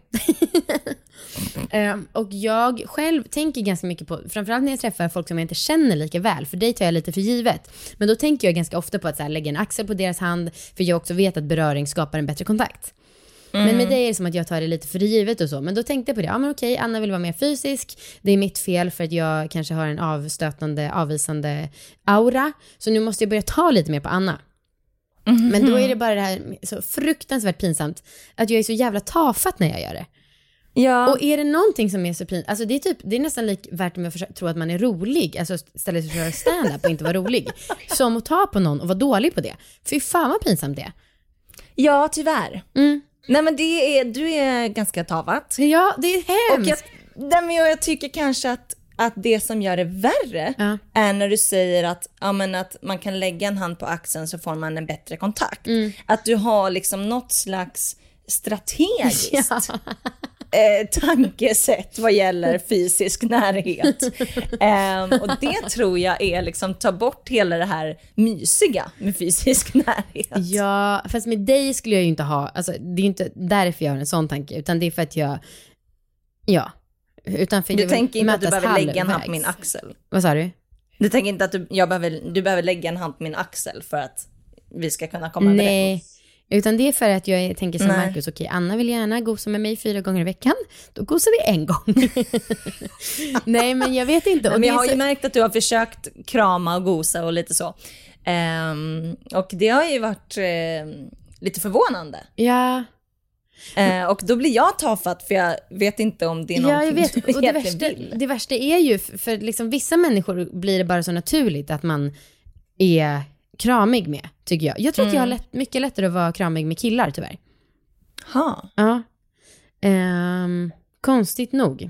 um, och jag själv tänker ganska mycket på, framförallt när jag träffar folk som jag inte känner lika väl, för det tar jag lite för givet. Men då tänker jag ganska ofta på att så här, lägga en axel på deras hand, för jag också vet att beröring skapar en bättre kontakt. Mm. Men med dig är det som att jag tar det lite för givet och så. Men då tänkte jag på det, ja men okej, Anna vill vara mer fysisk. Det är mitt fel för att jag kanske har en avstötande, avvisande aura. Så nu måste jag börja ta lite mer på Anna. Mm-hmm. Men då är det bara det här så fruktansvärt pinsamt att jag är så jävla tafatt när jag gör det. Ja. Och är det någonting som är så pinsamt, alltså det är typ, det är nästan lik värt om jag försöker, tror att man är rolig, alltså istället för att köra stand-up och inte vara rolig, som att ta på någon och vara dålig på det. Fy fan vad pinsamt det är. Ja, tyvärr. Mm. Nej, men det är, du är ganska tavat. Ja, det är hemskt. Och jag, nej, men jag tycker kanske att, att det som gör det värre ja. är när du säger att, ja, men att man kan lägga en hand på axeln så får man en bättre kontakt. Mm. Att du har liksom något slags strategiskt ja. eh, tankesätt vad gäller fysisk närhet. eh, och det tror jag är liksom ta bort hela det här mysiga med fysisk närhet. Ja, fast med dig skulle jag ju inte ha, alltså det är ju inte därför jag har en sån tanke, utan det är för att jag, ja. Utan för du tänker inte att du behöver halvvägs. lägga en hand på min axel? Vad sa du? Du tänker inte att du, jag behöver, du behöver lägga en hand på min axel för att vi ska kunna komma överens? Nej, utan det är för att jag tänker som Nej. Marcus, okej, Anna vill gärna gosa med mig fyra gånger i veckan, då gosar vi en gång. Nej, men jag vet inte. Och men jag har så... ju märkt att du har försökt krama och gosa och lite så. Um, och det har ju varit uh, lite förvånande. Ja. Uh, och då blir jag tafatt för jag vet inte om det är någonting ja, jag vet. du och det egentligen värsta, vill. det värsta är ju, för liksom vissa människor blir det bara så naturligt att man är kramig med, typ tycker jag. Jag tror att Mm. jag har lätt, mycket lättare att vara kramig med killar tyvärr. Ha. Ja. Ehm, konstigt nog.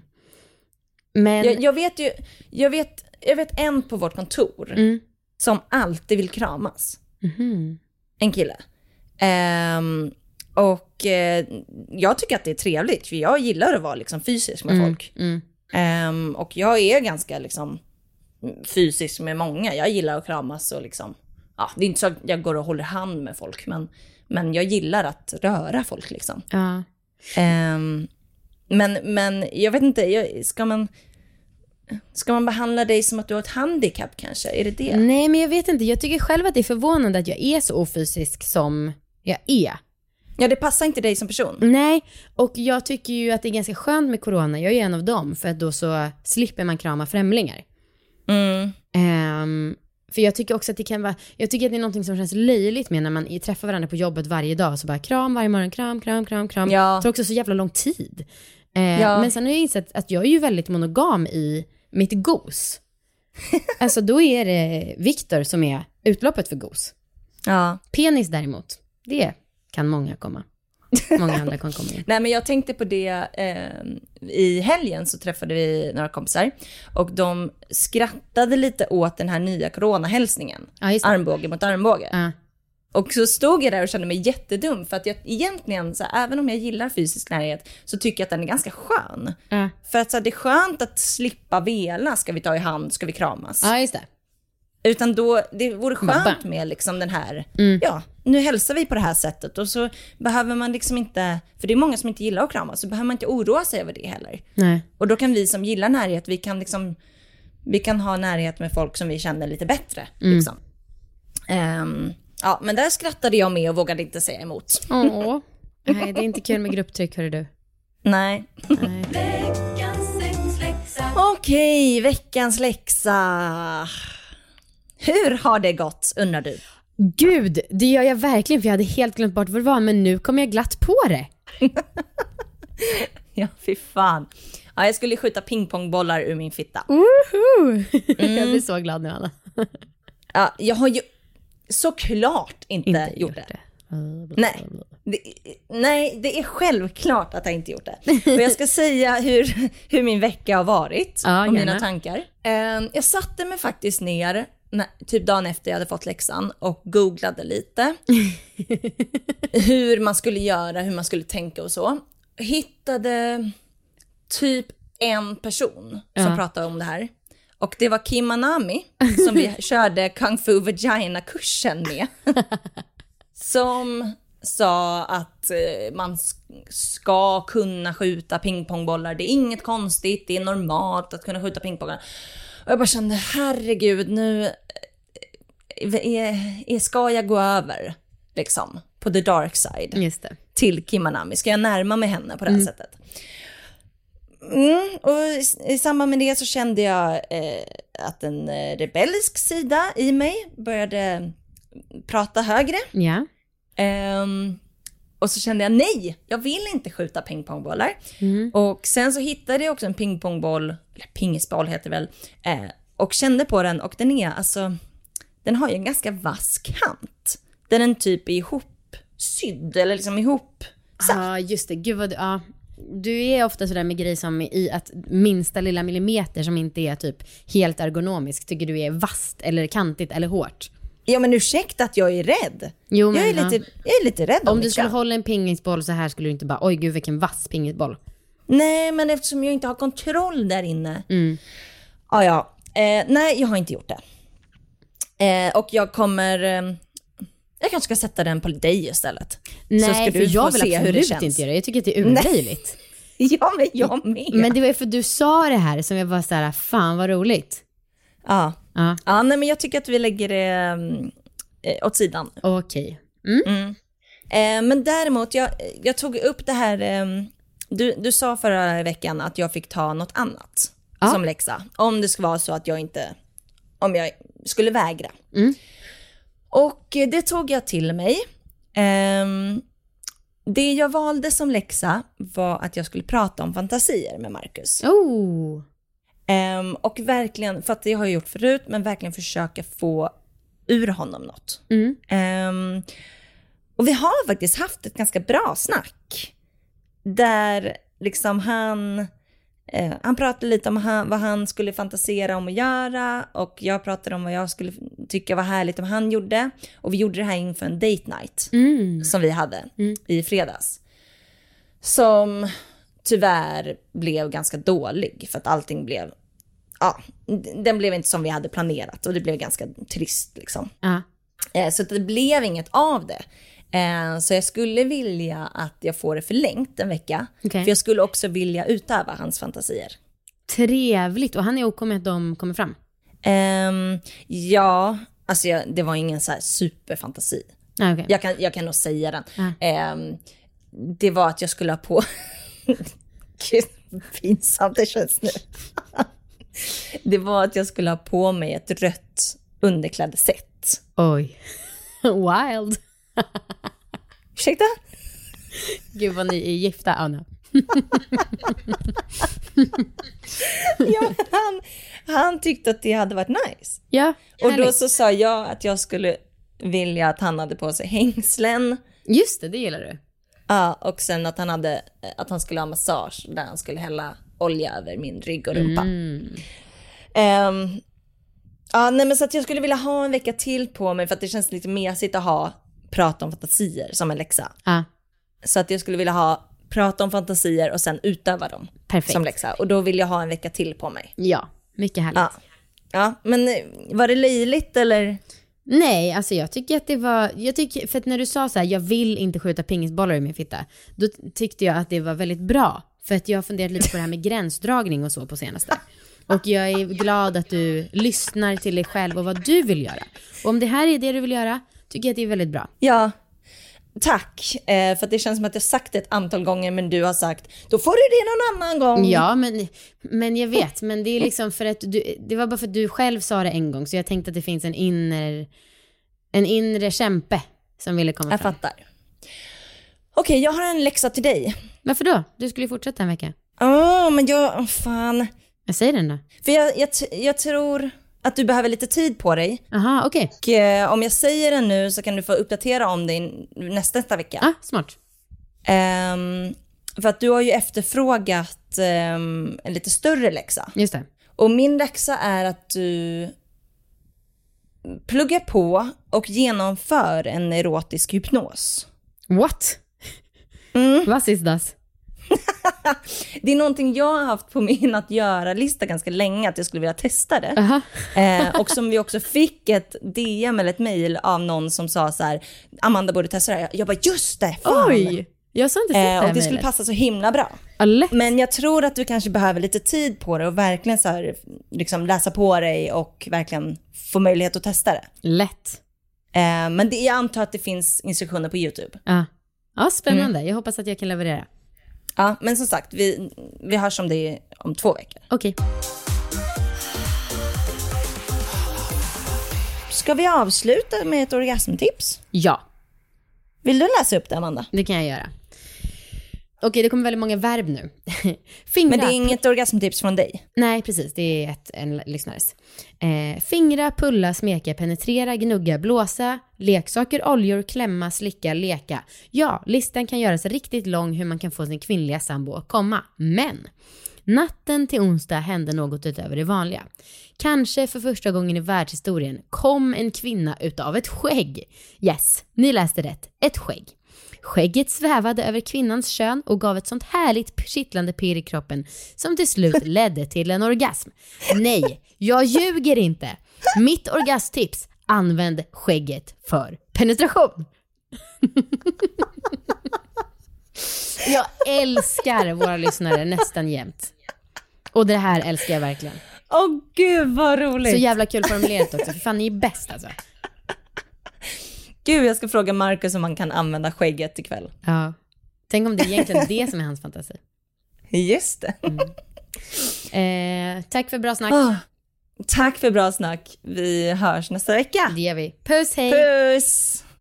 Men... Jag, jag vet ju, jag vet, jag vet en på vårt kontor Mm. som alltid vill kramas. Mhm. En kille. Ehm, och eh, jag tycker att det är trevligt, för jag gillar att vara liksom fysisk med Mm. folk. Mm. Ehm, och jag är ganska liksom fysisk med många. Jag gillar att kramas och liksom, ja, det är inte så att jag går och håller hand med folk, men, men jag gillar att röra folk liksom. Ja. Ehm, men, men jag vet inte, jag, ska man ska man behandla dig som att du har ett handikapp kanske? Är det det? Nej, men jag vet inte. Jag tycker själv att det är förvånande att jag är så ofysisk som jag är. Ja, det passar inte dig som person. Nej, och jag tycker ju att det är ganska skönt med corona. Jag är en av dem, för att då så slipper man krama främlingar. Mm. Um, för jag tycker också att det kan vara, jag tycker att det är någonting som känns löjligt med när man träffar varandra på jobbet varje dag, så bara kram varje morgon, kram, kram, kram, kram. Ja. Det tar också så jävla lång tid. Uh, Ja. Men sen har jag insett att jag är ju väldigt monogam i mitt gos. Alltså då är det Viktor som är utloppet för gos. Ja. Penis däremot, det kan många komma. Många andra kan komma in. Nej, men jag tänkte på det eh, i helgen så träffade vi några kompisar och de skrattade lite åt den här nya coronahälsningen. Ja, just det. Armbåge mot armbåge. Ja. Och så stod jag där och kände mig jättedum, för att jag egentligen, så här, även om jag gillar fysisk närhet, så tycker jag att den är ganska skön. Ja. För att så här, det är skönt att slippa vela, ska vi ta i hand, ska vi kramas. Ja, just det. Utan då, det vore skönt Mobba. med liksom den här, Mm. ja, nu hälsar vi på det här sättet, och så behöver man liksom inte, för det är många som inte gillar att kramas, så behöver man inte oroa sig över det heller. Nej. Och då kan vi som gillar närhet, vi kan liksom, vi kan ha närhet med folk som vi känner lite bättre. Mm. Liksom. Ehm, ja, men där skrattade jag med och vågade inte säga emot. Åh. Nej, det är inte kul med grupptryck, hörru du. Nej. Nej. Okej, veckans läxa. Hur har det gått, undrar du? Gud, det gör jag verkligen, för jag hade helt glömt bort vad det var, men nu kommer jag glatt på det. Ja, fy fan. Ja, jag skulle skjuta pingpongbollar ur min fitta. Woho! Jag blir så glad nu, Anna. Ja, jag har ju såklart inte, Inte gjort gjort det. det. Nej. Det, nej, det är självklart att jag inte gjort det. Och jag ska säga hur, hur min vecka har varit, Ja, och mina gärna. tankar. Eh, jag satte mig faktiskt ner, när, typ dagen efter jag hade fått läxan, och googlade lite. Hur man skulle göra, hur man skulle tänka och så. Hittade typ en person som Ja. pratade om det här. Och det var Kim Anami som vi körde Kung Fu Vagina-kursen med. Som sa att eh, man sk- ska kunna skjuta pingpongbollar. Det är inget konstigt, det är normalt att kunna skjuta pingpongbollar. Och jag bara kände, herregud, nu eh, är, är, ska jag gå över liksom på the dark side Just det. till Kim Anami? Ska jag närma mig henne på det här Mm. sättet? Mm, och i, i samband med det så kände jag eh, att en eh, rebellisk sida i mig började prata högre. Ja. Ehm, och så kände jag, nej, jag vill inte skjuta pingpongbollar. Mm. Och sen så hittade jag också en pingpongboll, eller pingisboll heter det väl, eh, och kände på den, och den är alltså, den har ju en ganska vass kant. Den är en typ ihopsydd, eller liksom ihop. Ja, just det. Gud vad du, ja. Du är ofta sådär med grejer som i att minsta lilla millimeter som inte är typ helt ergonomisk tycker du är vasst eller kantigt eller hårt. Ja, men ursäkta att jag är rädd. Jo, men jag, är ja. lite, jag är lite rädd om Om mitt du skulle kön. hålla en pingisboll så här skulle du inte bara, oj gud vilken vass pingisboll. Nej, men eftersom jag inte har kontroll där inne. Mm. Ja, ja. Eh, nej, jag har inte gjort det. Eh, och jag kommer... Eh, jag kanske ska sätta den på dig istället. Nej, så ska för du jag få vill se hur det absolut känns. inte göra det. Jag tycker att det är urlöjligt. Ja, men jag med. Men det var ju för du sa det här som jag var så här, fan vad roligt. Ja. Ja, Ja, nej, men jag tycker att vi lägger det eh, åt sidan. okej. Mm. Mm. Eh, men däremot, jag, jag tog upp det här... Eh, du, du sa förra veckan att jag fick ta något annat Ja. som läxa. Om det skulle vara så att jag inte... Om jag skulle vägra. Mm. Och eh, det tog jag till mig. Ehm, det jag valde som läxa var att jag skulle prata om fantasier med Marcus. Oh. Ehm, och verkligen, för att det har jag gjort förut, men verkligen försöka få ur honom något. Mm. Um, och vi har faktiskt haft ett ganska bra snack. Där liksom han, eh, han pratade lite om han, vad han skulle fantisera om att göra. Och jag pratade om vad jag skulle tycka var härligt om han gjorde. Och vi gjorde det här inför en date night Mm. som vi hade Mm. i fredags. Som tyvärr blev ganska dålig för att allting blev, ja, den blev inte som vi hade planerat och det blev ganska trist liksom. Ja. Eh, så det blev inget av det. Eh, så jag skulle vilja att jag får det förlängt en vecka. Okay. För jag skulle också vilja utöva hans fantasier. Trevligt. Och han är OK med att de kommer fram? Eh, ja, alltså jag, det var ingen så här superfantasi. Ah, okay. jag, kan, jag kan nog säga den. Ah. Eh, det var att jag skulle ha på... Gud, pinsamt det känns nu. Det var att jag skulle ha på mig ett rött underklädeset. Oj. Wild. Ursäkta? Gud vad ni är gifta, Anna. Ja, han, han tyckte att det hade varit nice. Ja, och härligt. då så sa jag att jag skulle vilja att han hade på sig hängslen. Just det, det gillar du. Ja, och sen att han, hade, att han skulle ha massage där han skulle hälla olja över min rygg och rumpa. Mm. Um, ja, nej, men så att jag skulle vilja ha en vecka till på mig för att det känns lite mesigt att ha prata om fantasier som en läxa. Ah. Så att jag skulle vilja ha prata om fantasier och sen utöva dem. Perfekt. Som läxa. Och då vill jag ha en vecka till på mig. Ja, mycket härligt. Ja, ja, men var det löjligt eller? Nej, alltså jag tycker att det var, jag tycker, för att när du sa så här, jag vill inte skjuta pingisbollar i min fitta, då tyckte jag att det var väldigt bra. För att jag har funderat lite på det här med gränsdragning och så på senaste. Och jag är glad att du lyssnar till dig själv och vad du vill göra. Och om det här är det du vill göra, tycker jag att det är väldigt bra. Ja, tack. Eh, för att det känns som att jag sagt det ett antal gånger men du har sagt, då får du det någon annan gång. Ja, men, men jag vet. Men det är liksom för att du, det var bara för att du själv sa det en gång. Så jag tänkte att det finns en inre, en inre kämpe som ville komma jag fram. Jag fattar. Okej, jag har en läxa till dig. Varför då? Du skulle ju fortsätta en vecka. Ja, oh, men jag, oh, fan. Jag säger den då. För jag, jag, jag tror att du behöver lite tid på dig. Aha, okej. Okay. Och eh, om jag säger den nu så kan du få uppdatera om det nästa, nästa vecka. Ah, smart. Um, för att du har ju efterfrågat um, en lite större läxa. Just det. Och min läxa är att du pluggar på och genomför en erotisk hypnos. What? Mm. Vad is das? Det är någonting jag har haft på min att göra-lista ganska länge, att jag skulle vilja testa det. Uh-huh. eh, och som vi också fick ett D M eller ett mejl av någon som sa så här: Amanda borde testa det här. Jag bara, just det, fan. Oj, jag sa inte sett det här eh, Och det mejlet. skulle passa så himla bra. Ah, men jag tror att du kanske behöver lite tid på det och verkligen så här, liksom läsa på dig och verkligen få möjlighet att testa det. Lätt. Eh, men det, jag antar att det finns instruktioner på YouTube. Ja, ah. ah, spännande. Mm. Jag hoppas att jag kan leverera. Ja, men som sagt, vi, vi hörs om det om två veckor. Okej. Okay. Ska vi avsluta med ett orgasmtips? Ja. Vill du läsa upp det, Amanda? Det kan jag göra. Okej, det kommer väldigt många verb nu. Fingra. Men det är inget orgasmtips från dig? Nej, precis. Det är ett, en lyssnares. Eh, fingra, pulla, smeka, penetrera, gnugga, blåsa, leksaker, oljor, klämma, slicka, leka. Ja, listan kan göras riktigt lång hur man kan få sin kvinnliga sambo att komma. Men natten till onsdag hände något utöver det vanliga. Kanske för första gången i världshistorien kom en kvinna utav ett skägg. Yes, ni läste rätt. Ett skägg. Skägget svävade över kvinnans kön och gav ett sånt härligt kittlande pirr i kroppen som till slut ledde till en orgasm. Nej, jag ljuger inte. Mitt orgasmtips: använd skägget för penetration. Jag älskar våra lyssnare nästan jämt. Och det här älskar jag verkligen. Åh oh, gud, vad roligt. Så jävla kul formulerat också, för fan ni är bäst alltså. Gud, jag ska fråga Marcus om man kan använda skägget ikväll. Ja. Tänk om det är egentligen det som är hans fantasi. Just det. Mm. Eh, tack för bra snack. Oh, tack för bra snack. Vi hörs nästa vecka. Det gör vi. Puss, hej. Puss.